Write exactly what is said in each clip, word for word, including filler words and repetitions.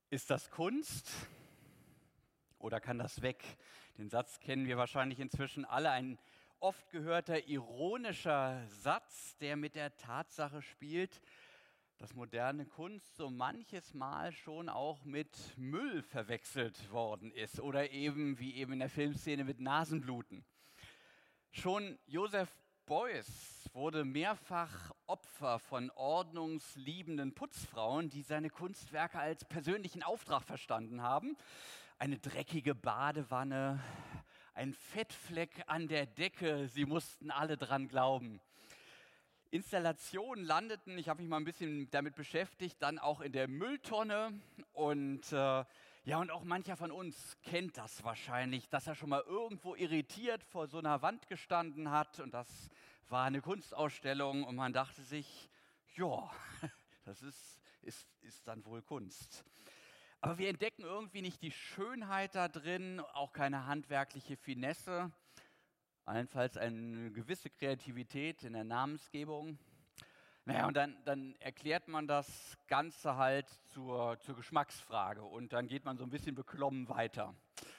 Ist das Kunst oder kann das weg? Den Satz kennen wir wahrscheinlich inzwischen alle. Ein oft gehörter ironischer Satz, der mit der Tatsache spielt, dass moderne Kunst so manches Mal schon auch mit Müll verwechselt worden ist oder eben wie eben in der Filmszene mit Nasenbluten. Schon Joseph Beuys wurde mehrfach Opfer von ordnungsliebenden Putzfrauen, die seine Kunstwerke als persönlichen Auftrag verstanden haben. Eine dreckige Badewanne, ein Fettfleck an der Decke, sie mussten alle dran glauben. Installationen landeten, ich habe mich mal ein bisschen damit beschäftigt, dann auch in der Mülltonne und äh, ja, und auch mancher von uns kennt das wahrscheinlich, dass er schon mal irgendwo irritiert vor so einer Wand gestanden hat und das war eine Kunstausstellung und man dachte sich, ja, das ist, ist, ist dann wohl Kunst. Aber wir entdecken irgendwie nicht die Schönheit da drin, auch keine handwerkliche Finesse. Allenfalls eine gewisse Kreativität in der Namensgebung. Naja, und dann, dann erklärt man das Ganze halt zur, zur Geschmacksfrage und dann geht man so ein bisschen beklommen weiter.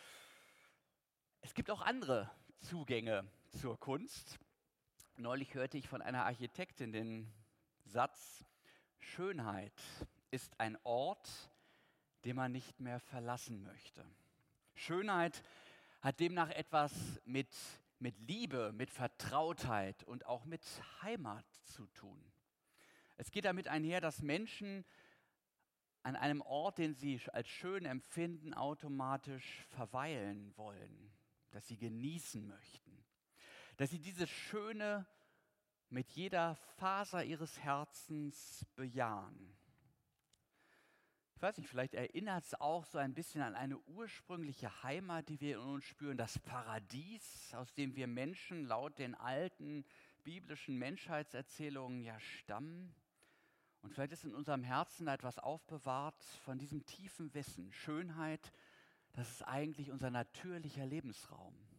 Es gibt auch andere Zugänge zur Kunst. Neulich hörte ich von einer Architektin den Satz: Schönheit ist ein Ort, den man nicht mehr verlassen möchte. Schönheit hat demnach etwas mit mit Liebe, mit Vertrautheit und auch mit Heimat zu tun. Es geht damit einher, dass Menschen an einem Ort, den sie als schön empfinden, automatisch verweilen wollen, dass sie genießen möchten, dass sie dieses Schöne mit jeder Faser ihres Herzens bejahen. Ich weiß nicht, vielleicht erinnert es auch so ein bisschen an eine ursprüngliche Heimat, die wir in uns spüren, das Paradies, aus dem wir Menschen laut den alten biblischen Menschheitserzählungen ja stammen. Und vielleicht ist in unserem Herzen da etwas aufbewahrt von diesem tiefen Wissen. Schönheit, das ist eigentlich unser natürlicher Lebensraum.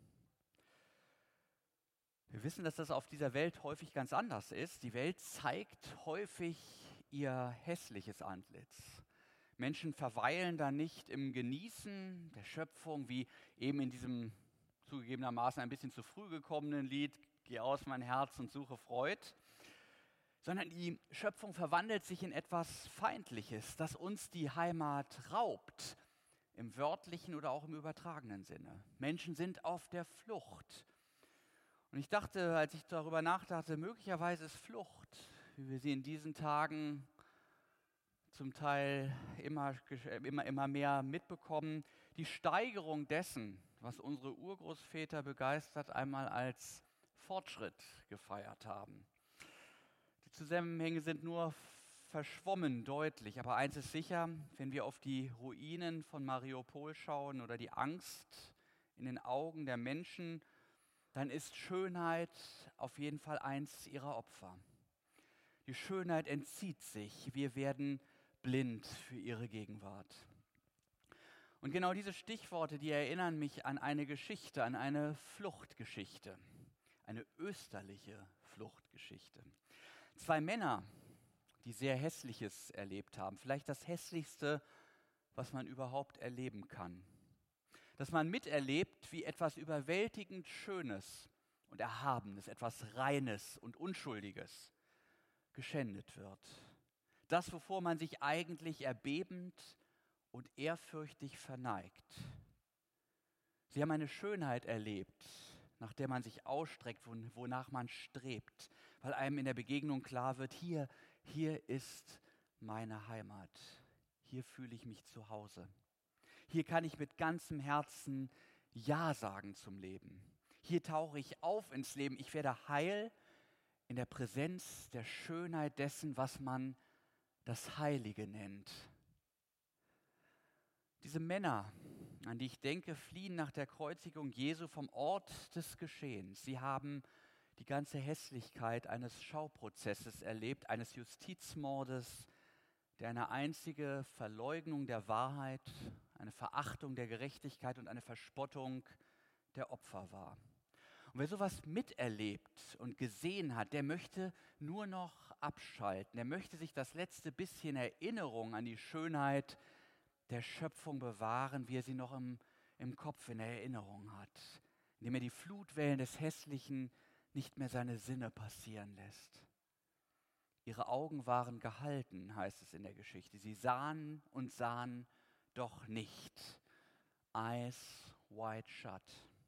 Wir wissen, dass das auf dieser Welt häufig ganz anders ist. Die Welt zeigt häufig ihr hässliches Antlitz. Menschen verweilen da nicht im Genießen der Schöpfung, wie eben in diesem zugegebenermaßen ein bisschen zu früh gekommenen Lied, Geh aus mein Herz und suche Freud, sondern die Schöpfung verwandelt sich in etwas Feindliches, das uns die Heimat raubt, im wörtlichen oder auch im übertragenen Sinne. Menschen sind auf der Flucht. Und ich dachte, als ich darüber nachdachte, möglicherweise ist Flucht, wie wir sie in diesen Tagen zum Teil immer, immer, immer mehr mitbekommen, die Steigerung dessen, was unsere Urgroßväter begeistert einmal als Fortschritt gefeiert haben. Die Zusammenhänge sind nur verschwommen deutlich, aber eins ist sicher, wenn wir auf die Ruinen von Mariupol schauen oder die Angst in den Augen der Menschen, dann ist Schönheit auf jeden Fall eins ihrer Opfer. Die Schönheit entzieht sich, wir werden blind für ihre Gegenwart. Und genau diese Stichworte, die erinnern mich an eine Geschichte, an eine Fluchtgeschichte, eine österliche Fluchtgeschichte. Zwei Männer, die sehr Hässliches erlebt haben, vielleicht das Hässlichste, was man überhaupt erleben kann. Dass man miterlebt, wie etwas überwältigend Schönes und Erhabenes, etwas Reines und Unschuldiges geschändet wird. Das, wovor man sich eigentlich erbebend und ehrfürchtig verneigt. Sie haben eine Schönheit erlebt, nach der man sich ausstreckt, wonach man strebt, weil einem in der Begegnung klar wird, hier, hier ist meine Heimat, hier fühle ich mich zu Hause. Hier kann ich mit ganzem Herzen Ja sagen zum Leben. Hier tauche ich auf ins Leben, ich werde heil in der Präsenz der Schönheit dessen, was man das Heilige nennt. Diese Männer, an die ich denke, fliehen nach der Kreuzigung Jesu vom Ort des Geschehens. Sie haben die ganze Hässlichkeit eines Schauprozesses erlebt, eines Justizmordes, der eine einzige Verleugnung der Wahrheit, eine Verachtung der Gerechtigkeit und eine Verspottung der Opfer war. Und wer sowas miterlebt und gesehen hat, der möchte nur noch abschalten. Der möchte sich das letzte bisschen Erinnerung an die Schönheit der Schöpfung bewahren, wie er sie noch im, im Kopf, in der Erinnerung hat, indem er die Flutwellen des Hässlichen nicht mehr seine Sinne passieren lässt. Ihre Augen waren gehalten, heißt es in der Geschichte. Sie sahen und sahen doch nicht. Eyes wide shut.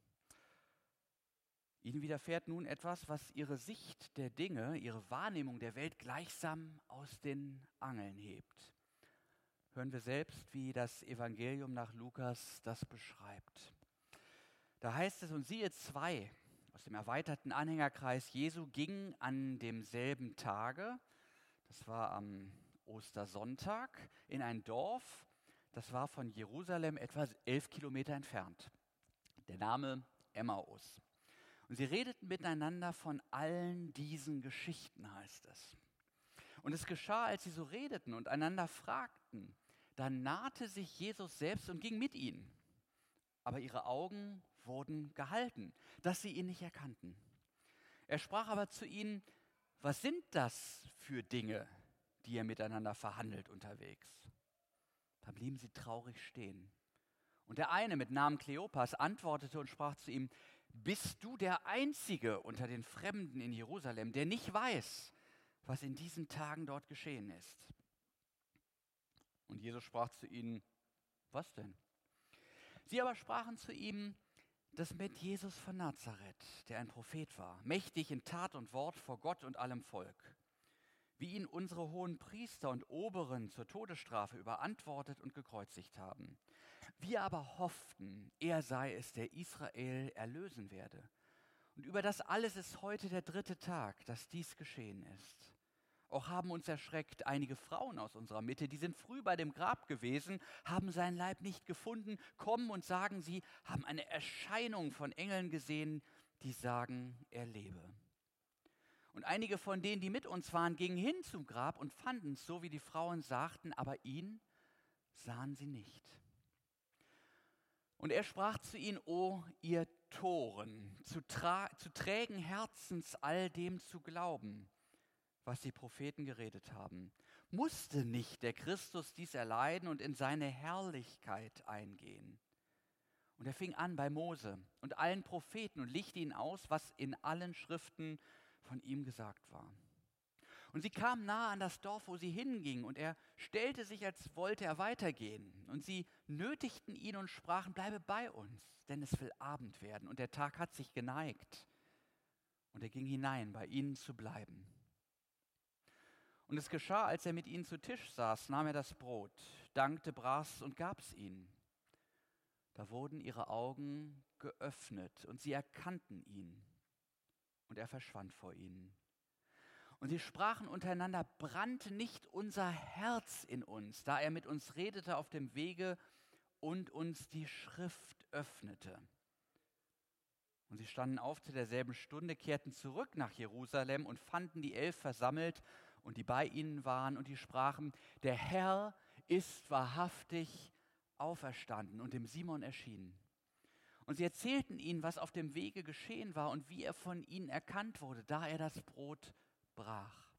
Ihnen widerfährt nun etwas, was ihre Sicht der Dinge, ihre Wahrnehmung der Welt gleichsam aus den Angeln hebt. Hören wir selbst, wie das Evangelium nach Lukas das beschreibt. Da heißt es, und siehe, zwei aus dem erweiterten Anhängerkreis Jesu gingen an demselben Tage, das war am Ostersonntag, in ein Dorf, das war von Jerusalem etwa elf Kilometer entfernt. Der Name Emmaus. Und sie redeten miteinander von allen diesen Geschichten, heißt es. Und es geschah, als sie so redeten und einander fragten, dann nahte sich Jesus selbst und ging mit ihnen. Aber ihre Augen wurden gehalten, dass sie ihn nicht erkannten. Er sprach aber zu ihnen, was sind das für Dinge, die ihr miteinander verhandelt unterwegs? Da blieben sie traurig stehen. Und der eine mit Namen Kleopas antwortete und sprach zu ihm, bist du der Einzige unter den Fremden in Jerusalem, der nicht weiß, was in diesen Tagen dort geschehen ist? Und Jesus sprach zu ihnen, was denn? Sie aber sprachen zu ihm, das mit Jesus von Nazareth, der ein Prophet war, mächtig in Tat und Wort vor Gott und allem Volk. Wie ihn unsere hohen Priester und Oberen zur Todesstrafe überantwortet und gekreuzigt haben. Wir aber hofften, er sei es, der Israel erlösen werde. Und über das alles ist heute der dritte Tag, dass dies geschehen ist. Auch haben uns erschreckt einige Frauen aus unserer Mitte, die sind früh bei dem Grab gewesen, haben seinen Leib nicht gefunden, kommen und sagen, sie haben eine Erscheinung von Engeln gesehen, die sagen, er lebe. Und einige von denen, die mit uns waren, gingen hin zum Grab und fanden es so, wie die Frauen sagten, aber ihn sahen sie nicht. Und er sprach zu ihnen, o ihr Toren, zu, tra- zu trägen Herzens all dem zu glauben, was die Propheten geredet haben. Musste nicht der Christus dies erleiden und in seine Herrlichkeit eingehen? Und er fing an bei Mose und allen Propheten und legte ihnen aus, was in allen Schriften von ihm gesagt war. Und sie kamen nahe an das Dorf, wo sie hingingen, und er stellte sich, als wollte er weitergehen. Und sie nötigten ihn und sprachen, bleibe bei uns, denn es will Abend werden, und der Tag hat sich geneigt. Und er ging hinein, bei ihnen zu bleiben. Und es geschah, als er mit ihnen zu Tisch saß, nahm er das Brot, dankte, brach's und gab's ihnen. Da wurden ihre Augen geöffnet, und sie erkannten ihn. Und er verschwand vor ihnen. Und sie sprachen untereinander, brannte nicht unser Herz in uns, da er mit uns redete auf dem Wege und uns die Schrift öffnete. Und sie standen auf zu derselben Stunde, kehrten zurück nach Jerusalem und fanden die Elf versammelt und die bei ihnen waren, und die sprachen, der Herr ist wahrhaftig auferstanden und dem Simon erschienen. Und sie erzählten ihnen, was auf dem Wege geschehen war und wie er von ihnen erkannt wurde, da er das Brot brach.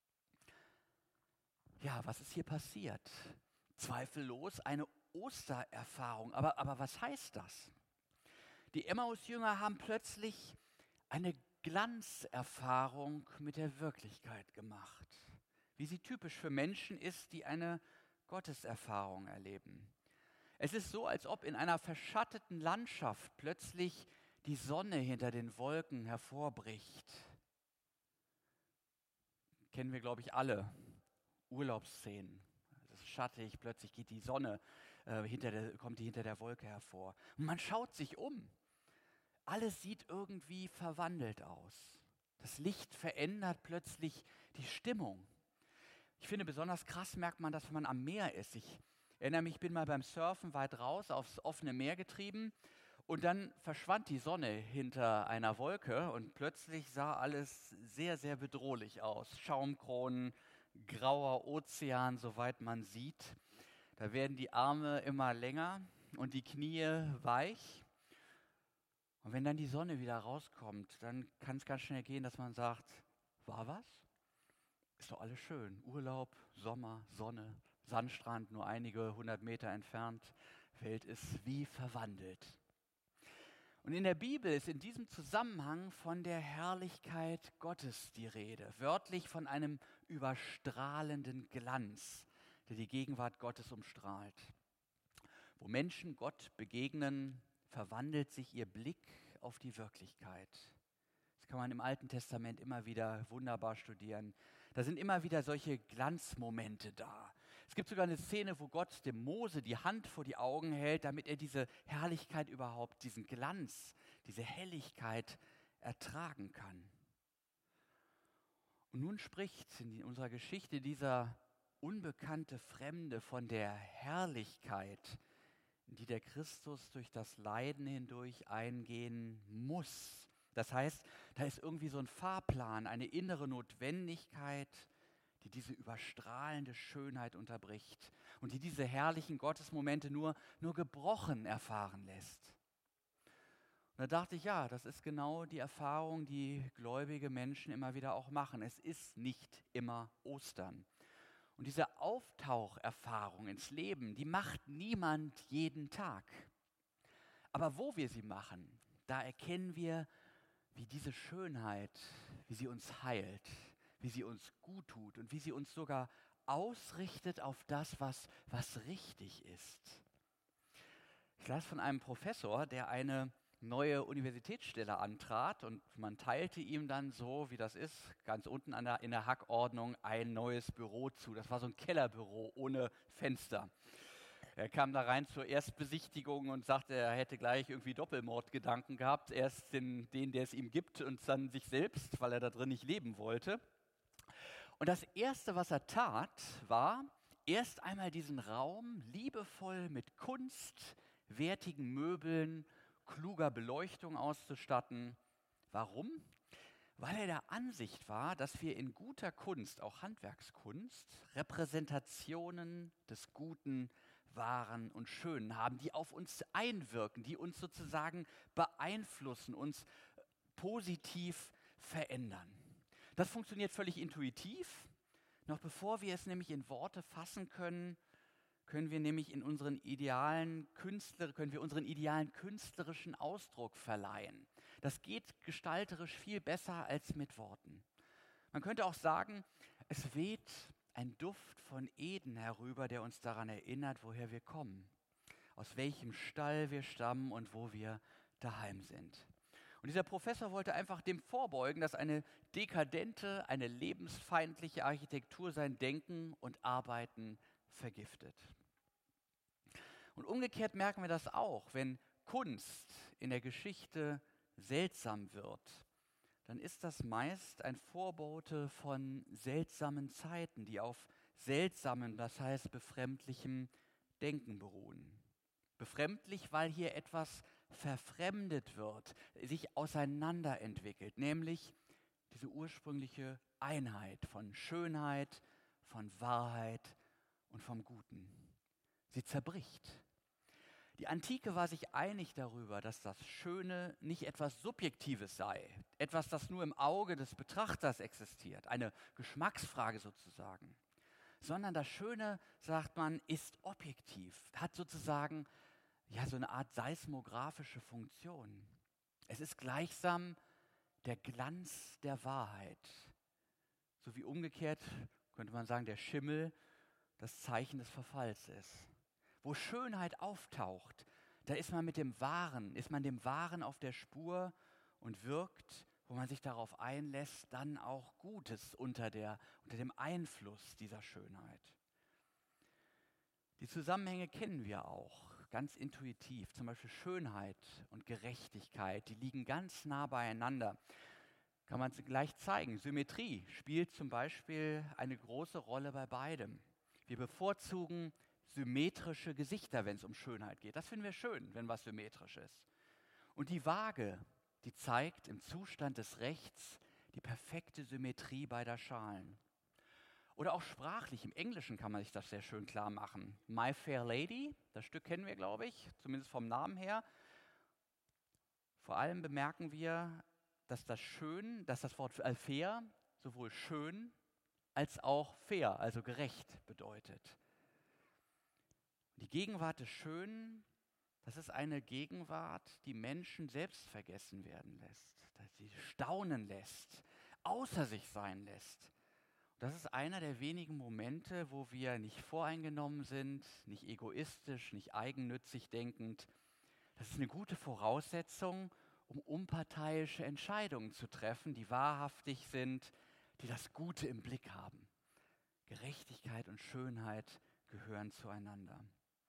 Ja, was ist hier passiert? Zweifellos eine Ostererfahrung. Aber, aber was heißt das? Die Emmaus-Jünger haben plötzlich eine Glanzerfahrung mit der Wirklichkeit gemacht, wie sie typisch für Menschen ist, die eine Gotteserfahrung erleben. Es ist so, als ob in einer verschatteten Landschaft plötzlich die Sonne hinter den Wolken hervorbricht. Kennen wir, glaube ich, alle. Urlaubsszenen. Es ist schattig, plötzlich geht die Sonne, äh, hinter der, kommt die hinter der Wolke hervor. Und man schaut sich um. Alles sieht irgendwie verwandelt aus. Das Licht verändert plötzlich die Stimmung. Ich finde, besonders krass merkt man das, wenn man am Meer ist. Ich erinnere mich, ich bin mal beim Surfen weit raus aufs offene Meer getrieben und dann verschwand die Sonne hinter einer Wolke und plötzlich sah alles sehr, sehr bedrohlich aus. Schaumkronen, grauer Ozean, soweit man sieht. Da werden die Arme immer länger und die Knie weich. Und wenn dann die Sonne wieder rauskommt, dann kann es ganz schnell gehen, dass man sagt, war was? Ist doch alles schön. Urlaub, Sommer, Sonne, Sandstrand nur einige hundert Meter entfernt, Welt ist wie verwandelt. Und in der Bibel ist in diesem Zusammenhang von der Herrlichkeit Gottes die Rede, wörtlich von einem überstrahlenden Glanz, der die Gegenwart Gottes umstrahlt. Wo Menschen Gott begegnen, verwandelt sich ihr Blick auf die Wirklichkeit. Das kann man im Alten Testament immer wieder wunderbar studieren. Da sind immer wieder solche Glanzmomente da. Es gibt sogar eine Szene, wo Gott dem Mose die Hand vor die Augen hält, damit er diese Herrlichkeit überhaupt, diesen Glanz, diese Helligkeit ertragen kann. Und nun spricht in unserer Geschichte dieser unbekannte Fremde von der Herrlichkeit, in die der Christus durch das Leiden hindurch eingehen muss. Das heißt, da ist irgendwie so ein Fahrplan, eine innere Notwendigkeit, die diese überstrahlende Schönheit unterbricht und die diese herrlichen Gottesmomente nur, nur gebrochen erfahren lässt. Und da dachte ich, ja, das ist genau die Erfahrung, die gläubige Menschen immer wieder auch machen. Es ist nicht immer Ostern. Und diese Auftaucherfahrung ins Leben, die macht niemand jeden Tag. Aber wo wir sie machen, da erkennen wir, wie diese Schönheit, wie sie uns heilt, wie sie uns gut tut und wie sie uns sogar ausrichtet auf das, was, was richtig ist. Ich las von einem Professor, der eine neue Universitätsstelle antrat und man teilte ihm dann so, wie das ist, ganz unten an der, in der Hackordnung ein neues Büro zu. Das war so ein Kellerbüro ohne Fenster. Er kam da rein zur Erstbesichtigung und sagte, er hätte gleich irgendwie Doppelmordgedanken gehabt. Erst den, den, der es ihm gibt und dann sich selbst, weil er da drin nicht leben wollte. Und das Erste, was er tat, war, erst einmal diesen Raum liebevoll mit Kunst, wertigen Möbeln, kluger Beleuchtung auszustatten. Warum? Weil er der Ansicht war, dass wir in guter Kunst, auch Handwerkskunst, Repräsentationen des Guten, Wahren und Schönen haben, die auf uns einwirken, die uns sozusagen beeinflussen, uns positiv verändern. Das funktioniert völlig intuitiv. Noch bevor wir es nämlich in Worte fassen können, können wir nämlich in unseren idealen Künstler, können wir unseren idealen künstlerischen Ausdruck verleihen. Das geht gestalterisch viel besser als mit Worten. Man könnte auch sagen, es weht ein Duft von Eden herüber, der uns daran erinnert, woher wir kommen, aus welchem Stall wir stammen und wo wir daheim sind. Und dieser Professor wollte einfach dem vorbeugen, dass eine dekadente, eine lebensfeindliche Architektur sein Denken und Arbeiten vergiftet. Und umgekehrt merken wir das auch, wenn Kunst in der Geschichte seltsam wird, dann ist das meist ein Vorbote von seltsamen Zeiten, die auf seltsamen, das heißt befremdlichem Denken beruhen. Befremdlich, weil hier etwas verfremdet wird, sich auseinanderentwickelt, nämlich diese ursprüngliche Einheit von Schönheit, von Wahrheit und vom Guten. Sie zerbricht. Die Antike war sich einig darüber, dass das Schöne nicht etwas Subjektives sei, etwas, das nur im Auge des Betrachters existiert, eine Geschmacksfrage sozusagen, sondern das Schöne, sagt man, ist objektiv, hat sozusagen ja, so eine Art seismografische Funktion. Es ist gleichsam der Glanz der Wahrheit, so wie umgekehrt, könnte man sagen, der Schimmel das Zeichen des Verfalls ist. Wo Schönheit auftaucht, da ist man mit dem Wahren, ist man dem Wahren auf der Spur und wirkt, wo man sich darauf einlässt, dann auch Gutes unter, der, unter dem Einfluss dieser Schönheit. Die Zusammenhänge kennen wir auch, ganz intuitiv. Zum Beispiel Schönheit und Gerechtigkeit, die liegen ganz nah beieinander. Kann man gleich zeigen. Symmetrie spielt zum Beispiel eine große Rolle bei beidem. Wir bevorzugen symmetrische Gesichter, wenn es um Schönheit geht. Das finden wir schön, wenn was symmetrisch ist. Und die Waage, die zeigt im Zustand des Rechts die perfekte Symmetrie beider Schalen. Oder auch sprachlich, im Englischen kann man sich das sehr schön klar machen. My Fair Lady, das Stück kennen wir, glaube ich, zumindest vom Namen her. Vor allem bemerken wir, dass das schön, dass das Wort fair sowohl schön als auch fair, also gerecht bedeutet. Die Gegenwart des Schönen, das ist eine Gegenwart, die Menschen selbst vergessen werden lässt, die staunen lässt, außer sich sein lässt. Das ist einer der wenigen Momente, wo wir nicht voreingenommen sind, nicht egoistisch, nicht eigennützig denkend. Das ist eine gute Voraussetzung, um unparteiische Entscheidungen zu treffen, die wahrhaftig sind, die das Gute im Blick haben. Gerechtigkeit und Schönheit gehören zueinander.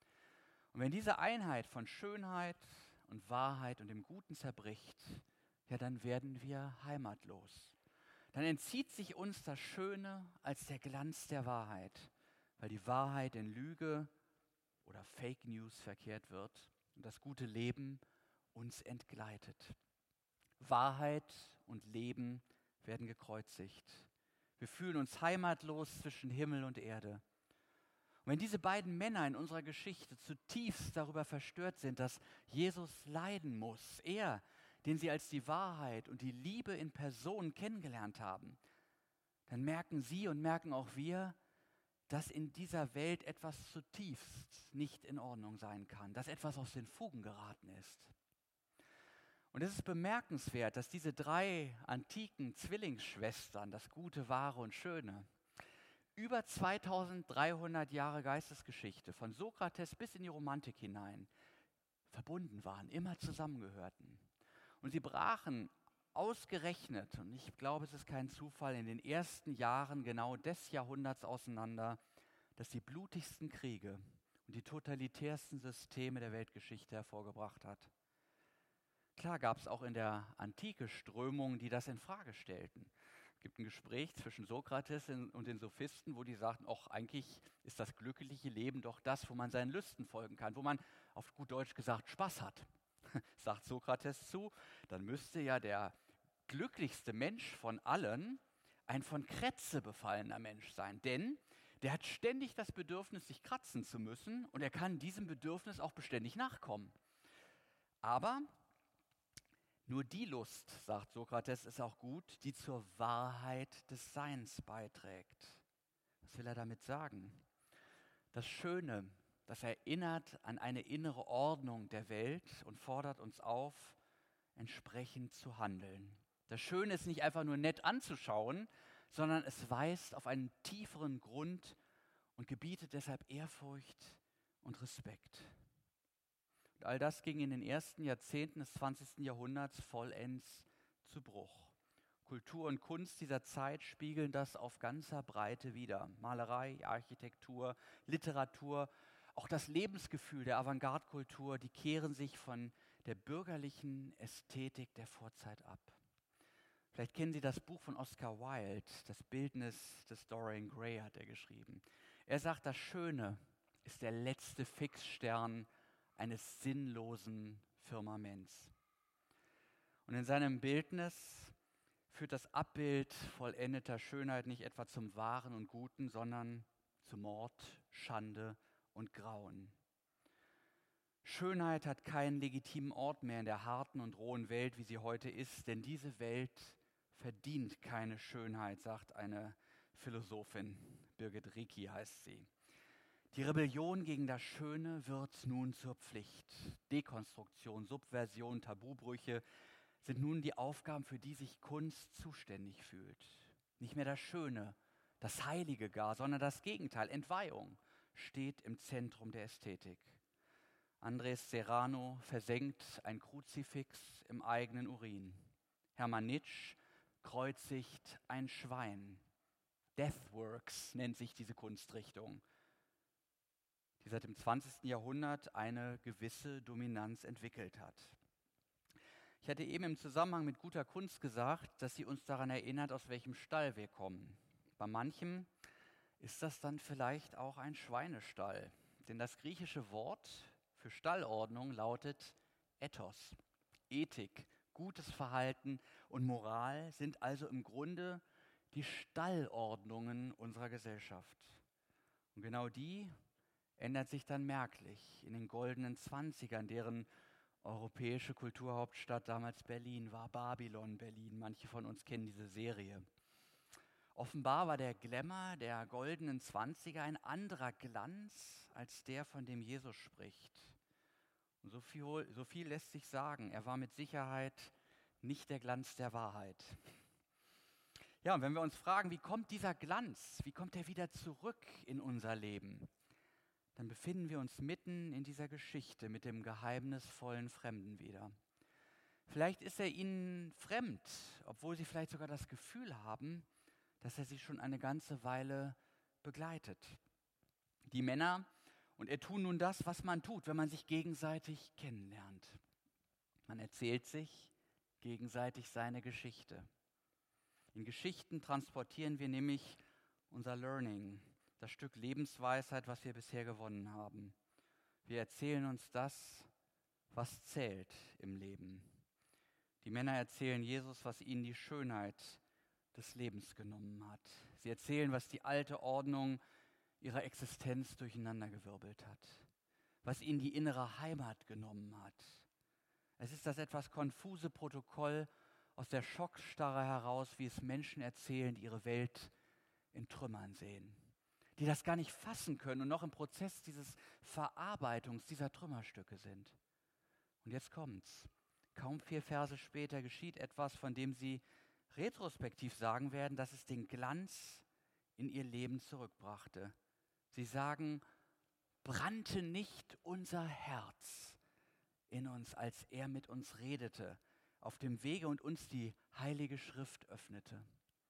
Und wenn diese Einheit von Schönheit und Wahrheit und dem Guten zerbricht, ja, dann werden wir heimatlos. Dann entzieht sich uns das Schöne als der Glanz der Wahrheit, weil die Wahrheit in Lüge oder Fake News verkehrt wird und das gute Leben uns entgleitet. Wahrheit und Leben werden gekreuzigt. Wir fühlen uns heimatlos zwischen Himmel und Erde. Und wenn diese beiden Männer in unserer Geschichte zutiefst darüber verstört sind, dass Jesus leiden muss, er, den sie als die Wahrheit und die Liebe in Person kennengelernt haben, dann merken sie und merken auch wir, dass in dieser Welt etwas zutiefst nicht in Ordnung sein kann, dass etwas aus den Fugen geraten ist. Und es ist bemerkenswert, dass diese drei antiken Zwillingsschwestern, das Gute, Wahre und Schöne, über zweitausenddreihundert Jahre Geistesgeschichte, von Sokrates bis in die Romantik hinein, verbunden waren, immer zusammengehörten. Und sie brachen ausgerechnet, und ich glaube, es ist kein Zufall, in den ersten Jahren genau des Jahrhunderts auseinander, das die blutigsten Kriege und die totalitärsten Systeme der Weltgeschichte hervorgebracht hat. Klar gab es auch in der Antike Strömungen, die das in Frage stellten. Es gibt ein Gespräch zwischen Sokrates und den Sophisten, wo die sagten, ach, eigentlich ist das glückliche Leben doch das, wo man seinen Lüsten folgen kann, wo man auf gut Deutsch gesagt Spaß hat. Sagt Sokrates zu, dann müsste ja der glücklichste Mensch von allen ein von Krätze befallener Mensch sein, denn der hat ständig das Bedürfnis, sich kratzen zu müssen und er kann diesem Bedürfnis auch beständig nachkommen. Aber nur die Lust, sagt Sokrates, ist auch gut, die zur Wahrheit des Seins beiträgt. Was will er damit sagen? Das Schöne, das erinnert an eine innere Ordnung der Welt und fordert uns auf, entsprechend zu handeln. Das Schöne ist nicht einfach nur nett anzuschauen, sondern es weist auf einen tieferen Grund und gebietet deshalb Ehrfurcht und Respekt. Und all das ging in den ersten Jahrzehnten des zwanzigsten Jahrhunderts vollends zu Bruch. Kultur und Kunst dieser Zeit spiegeln das auf ganzer Breite wider. Malerei, Architektur, Literatur, auch das Lebensgefühl der Avantgarde-Kultur, die kehren sich von der bürgerlichen Ästhetik der Vorzeit ab. Vielleicht kennen Sie das Buch von Oscar Wilde, das Bildnis des Dorian Gray hat er geschrieben. Er sagt, das Schöne ist der letzte Fixstern eines sinnlosen Firmaments. Und in seinem Bildnis führt das Abbild vollendeter Schönheit nicht etwa zum Wahren und Guten, sondern zu Mord, Schande und Grauen. Schönheit hat keinen legitimen Ort mehr in der harten und rohen Welt, wie sie heute ist, denn diese Welt verdient keine Schönheit, sagt eine Philosophin, Birgit Ricci heißt sie. Die Rebellion gegen das Schöne wird nun zur Pflicht. Dekonstruktion, Subversion, Tabubrüche sind nun die Aufgaben, für die sich Kunst zuständig fühlt. Nicht mehr das Schöne, das Heilige gar, sondern das Gegenteil, Entweihung, steht im Zentrum der Ästhetik. Andres Serrano versenkt ein Kruzifix im eigenen Urin. Hermann Nitsch kreuzigt ein Schwein. Deathworks nennt sich diese Kunstrichtung, die seit dem zwanzigsten Jahrhundert eine gewisse Dominanz entwickelt hat. Ich hatte eben im Zusammenhang mit guter Kunst gesagt, dass sie uns daran erinnert, aus welchem Stall wir kommen. Bei manchem ist das dann vielleicht auch ein Schweinestall, denn das griechische Wort für Stallordnung lautet Ethos. Ethik, gutes Verhalten und Moral sind also im Grunde die Stallordnungen unserer Gesellschaft. Und genau die ändert sich dann merklich in den goldenen Zwanzigern, deren europäische Kulturhauptstadt damals Berlin war, Babylon Berlin. Manche von uns kennen diese Serie. Offenbar war der Glamour der goldenen Zwanziger ein anderer Glanz als der, von dem Jesus spricht. Und so viel, so viel lässt sich sagen. Er war mit Sicherheit nicht der Glanz der Wahrheit. Ja, und wenn wir uns fragen, wie kommt dieser Glanz, wie kommt er wieder zurück in unser Leben, dann befinden wir uns mitten in dieser Geschichte mit dem geheimnisvollen Fremden wieder. Vielleicht ist er ihnen fremd, obwohl sie vielleicht sogar das Gefühl haben, dass er sie schon eine ganze Weile begleitet. Die Männer und er tun nun das, was man tut, wenn man sich gegenseitig kennenlernt. Man erzählt sich gegenseitig seine Geschichte. In Geschichten transportieren wir nämlich unser Learning, das Stück Lebensweisheit, was wir bisher gewonnen haben. Wir erzählen uns das, was zählt im Leben. Die Männer erzählen Jesus, was ihnen die Schönheit des Lebens genommen hat. Sie erzählen, was die alte Ordnung ihrer Existenz durcheinandergewirbelt hat, was ihnen die innere Heimat genommen hat. Es ist das etwas konfuse Protokoll aus der Schockstarre heraus, wie es Menschen erzählen, die ihre Welt in Trümmern sehen, die das gar nicht fassen können und noch im Prozess dieses Verarbeitungs dieser Trümmerstücke sind. Und jetzt kommt's. Kaum vier Verse später geschieht etwas, von dem sie retrospektiv sagen werden, dass es den Glanz in ihr Leben zurückbrachte. Sie sagen, brannte nicht unser Herz in uns, als er mit uns redete, auf dem Wege und uns die Heilige Schrift öffnete.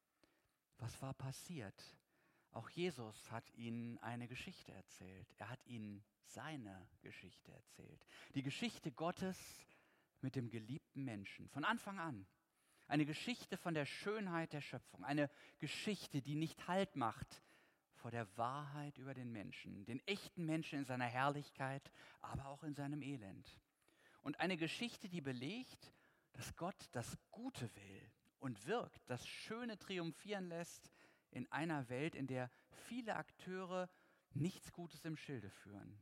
Was war passiert? Auch Jesus hat ihnen eine Geschichte erzählt. Er hat ihnen seine Geschichte erzählt. Die Geschichte Gottes mit dem geliebten Menschen, von Anfang an. Eine Geschichte von der Schönheit der Schöpfung, eine Geschichte, die nicht Halt macht vor der Wahrheit über den Menschen, den echten Menschen in seiner Herrlichkeit, aber auch in seinem Elend. Und eine Geschichte, die belegt, dass Gott das Gute will und wirkt, das Schöne triumphieren lässt in einer Welt, in der viele Akteure nichts Gutes im Schilde führen.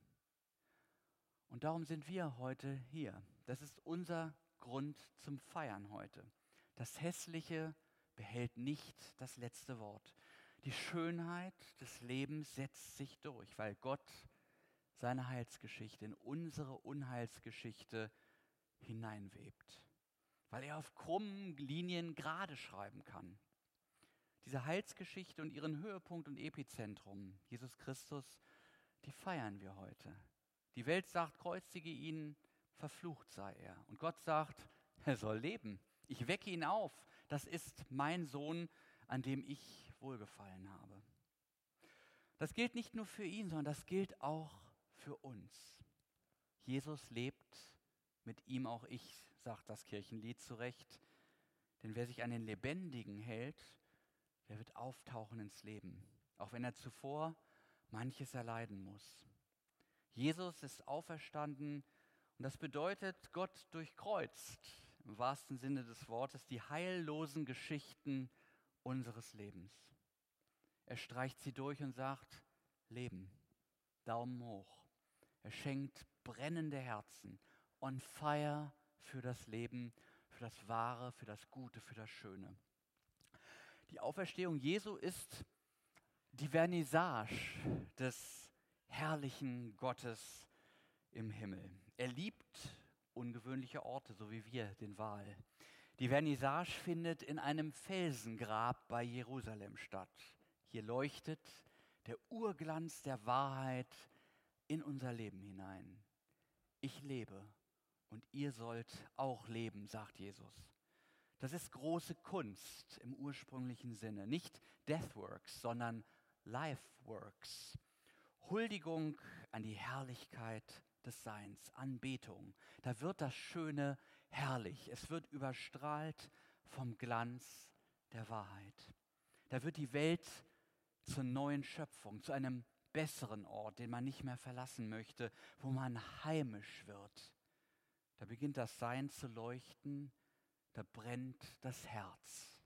Und darum sind wir heute hier. Das ist unser Grund zum Feiern heute. Das Hässliche behält nicht das letzte Wort. Die Schönheit des Lebens setzt sich durch, weil Gott seine Heilsgeschichte in unsere Unheilsgeschichte hineinwebt. Weil er auf krummen Linien gerade schreiben kann. Diese Heilsgeschichte und ihren Höhepunkt und Epizentrum, Jesus Christus, die feiern wir heute. Die Welt sagt, kreuzige ihn, verflucht sei er. Und Gott sagt, er soll leben. Ich wecke ihn auf. Das ist mein Sohn, an dem ich wohlgefallen habe. Das gilt nicht nur für ihn, sondern das gilt auch für uns. Jesus lebt, mit ihm auch ich, sagt das Kirchenlied zu Recht. Denn wer sich an den Lebendigen hält, der wird auftauchen ins Leben, auch wenn er zuvor manches erleiden muss. Jesus ist auferstanden und das bedeutet, Gott durchkreuzt, im wahrsten Sinne des Wortes, die heillosen Geschichten unseres Lebens. Er streicht sie durch und sagt, Leben, Daumen hoch. Er schenkt brennende Herzen, on fire für das Leben, für das Wahre, für das Gute, für das Schöne. Die Auferstehung Jesu ist die Vernissage des herrlichen Gottes im Himmel. Er liebt ungewöhnliche Orte, so wie wir den Wal. Die Vernissage findet in einem Felsengrab bei Jerusalem statt. Hier leuchtet der Urglanz der Wahrheit in unser Leben hinein. Ich lebe und ihr sollt auch leben, sagt Jesus. Das ist große Kunst im ursprünglichen Sinne. Nicht Deathworks, sondern Lifeworks. Huldigung an die Herrlichkeit des Seins, Anbetung. Da wird das Schöne herrlich. Es wird überstrahlt vom Glanz der Wahrheit. Da wird die Welt zur neuen Schöpfung, zu einem besseren Ort, den man nicht mehr verlassen möchte, wo man heimisch wird. Da beginnt das Sein zu leuchten, da brennt das Herz.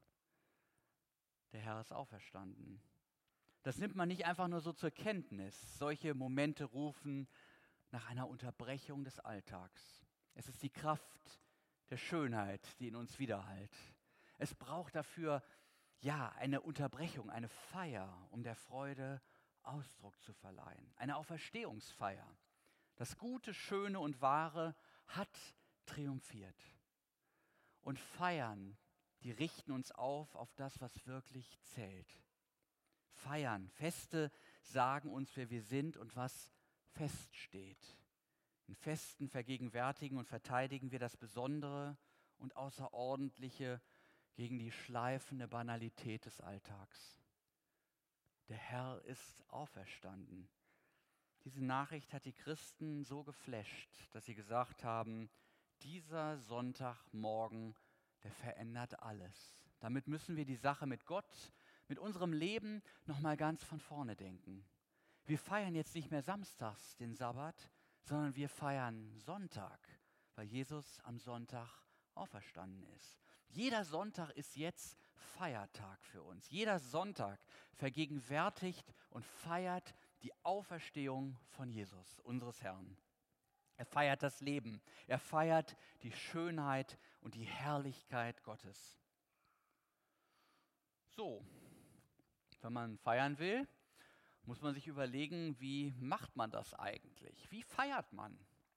Der Herr ist auferstanden. Das nimmt man nicht einfach nur so zur Kenntnis. Solche Momente rufen nach einer Unterbrechung des Alltags. Es ist die Kraft der Schönheit, die in uns widerhallt. Es braucht dafür Ja, eine Unterbrechung, eine Feier, um der Freude Ausdruck zu verleihen. Eine Auferstehungsfeier. Das Gute, Schöne und Wahre hat triumphiert. Und Feiern, die richten uns auf auf das, was wirklich zählt. Feiern, Feste sagen uns, wer wir sind und was feststeht. In Festen vergegenwärtigen und verteidigen wir das Besondere und Außerordentliche gegen die schleifende Banalität des Alltags. Der Herr ist auferstanden. Diese Nachricht hat die Christen so geflasht, dass sie gesagt haben, dieser Sonntagmorgen, der verändert alles. Damit müssen wir die Sache mit Gott, mit unserem Leben nochmal ganz von vorne denken. Wir feiern jetzt nicht mehr samstags den Sabbat, sondern wir feiern Sonntag, weil Jesus am Sonntag auferstanden ist. Jeder Sonntag ist jetzt Feiertag für uns. Jeder Sonntag vergegenwärtigt und feiert die Auferstehung von Jesus, unseres Herrn. Er feiert das Leben, er feiert die Schönheit und die Herrlichkeit Gottes. So, wenn man feiern will, muss man sich überlegen, wie macht man das eigentlich? Wie feiert man?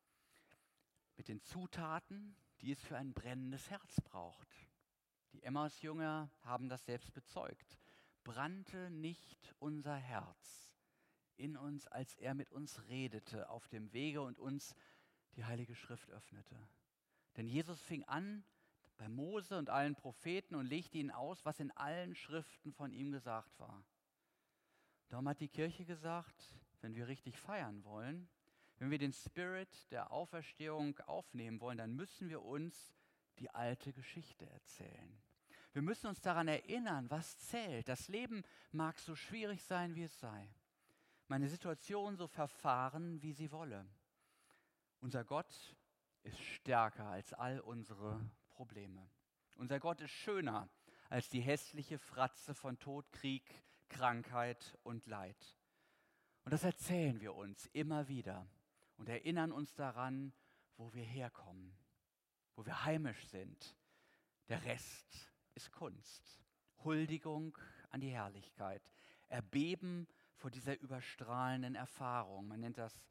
Mit den Zutaten, die es für ein brennendes Herz braucht. Die Emmaus-Jünger haben das selbst bezeugt. Brannte nicht unser Herz in uns, als er mit uns redete auf dem Wege und uns die Heilige Schrift öffnete. Denn Jesus fing an bei Mose und allen Propheten und legte ihnen aus, was in allen Schriften von ihm gesagt war. Darum hat die Kirche gesagt, wenn wir richtig feiern wollen, wenn wir den Spirit der Auferstehung aufnehmen wollen, dann müssen wir uns die alte Geschichte erzählen. Wir müssen uns daran erinnern, was zählt. Das Leben mag so schwierig sein, wie es sei. Meine Situation so verfahren, wie sie wolle. Unser Gott ist stärker als all unsere Probleme. Unser Gott ist schöner als die hässliche Fratze von Tod, Krieg, Krankheit und Leid. Und das erzählen wir uns immer wieder und erinnern uns daran, wo wir herkommen, wo wir heimisch sind. Der Rest ist Kunst, Huldigung an die Herrlichkeit, Erbeben vor dieser überstrahlenden Erfahrung. Man nennt das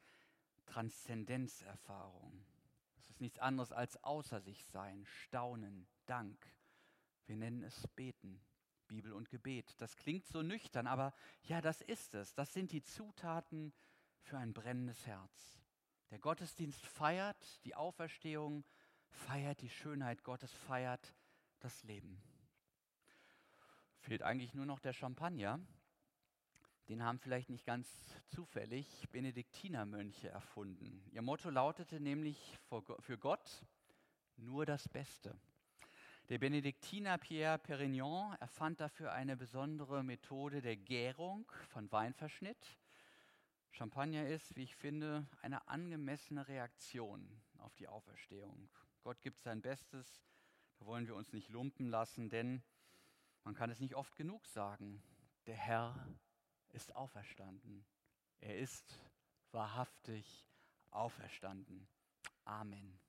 Transzendenzerfahrung. Das ist nichts anderes als außer sich sein, Staunen, Dank. Wir nennen es Beten, Bibel und Gebet. Das klingt so nüchtern, aber ja, das ist es. Das sind die Zutaten für ein brennendes Herz. Der Gottesdienst feiert die Auferstehung, feiert die Schönheit Gottes, feiert das Leben. Fehlt eigentlich nur noch der Champagner. Den haben vielleicht nicht ganz zufällig Benediktinermönche erfunden. Ihr Motto lautete nämlich für Gott nur das Beste. Der Benediktiner Pierre Perignon erfand dafür eine besondere Methode der Gärung von Weinverschnitt. Champagner ist, wie ich finde, eine angemessene Reaktion auf die Auferstehung. Gott gibt sein Bestes, da wollen wir uns nicht lumpen lassen, denn man kann es nicht oft genug sagen, der Herr ist auferstanden. Er ist wahrhaftig auferstanden. Amen.